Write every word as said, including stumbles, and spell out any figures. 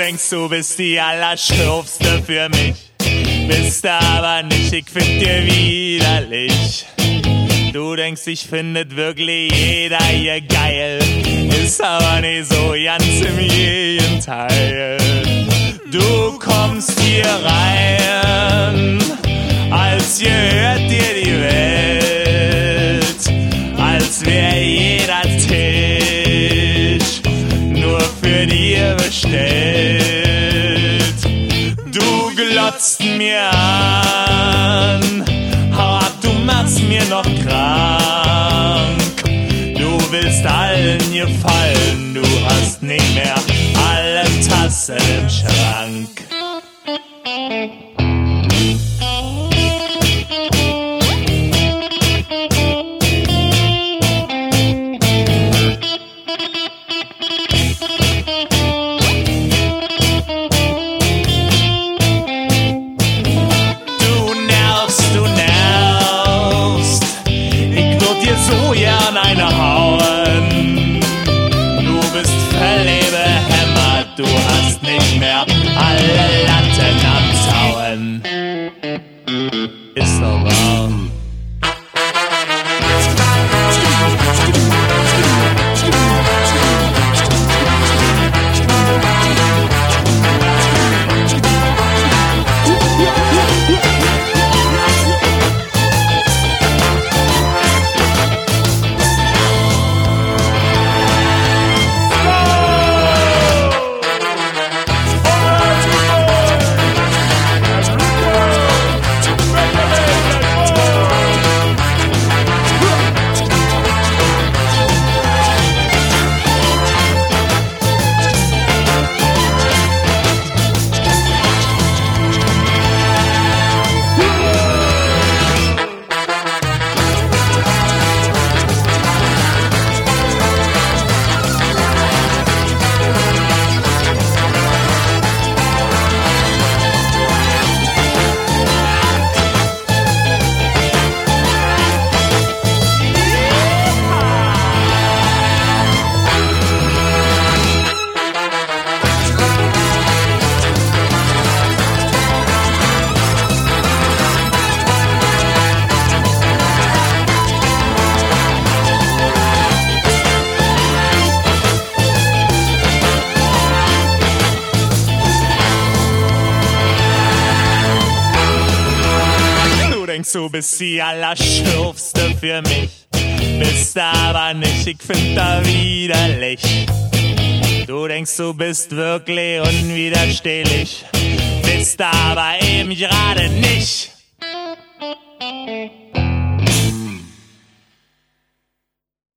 denkst, du bist die Allerschürfste für mich, bist aber nicht, ich find dir widerlich. Du denkst, ich findet wirklich jeder hier geil, ist aber nicht so ganz im Gegenteil. Du kommst hier rein, als gehört dir die Welt, als wär jeder Tisch nur für dir bestellt. Du glotzt mir an, hau ab, du machst mir noch krank. Du willst allen gefallen, du hast nicht mehr alle Tassen im Schrank. So gern eine hauen. Du bist völlig behämmert, du hast nicht mehr alle Latten am Zaun. Ist doch wahr. Du bist die Allerschürfste für mich, bist aber nicht, ich find da widerlich. Du denkst, du bist wirklich unwiderstehlich, bist aber eben gerade nicht.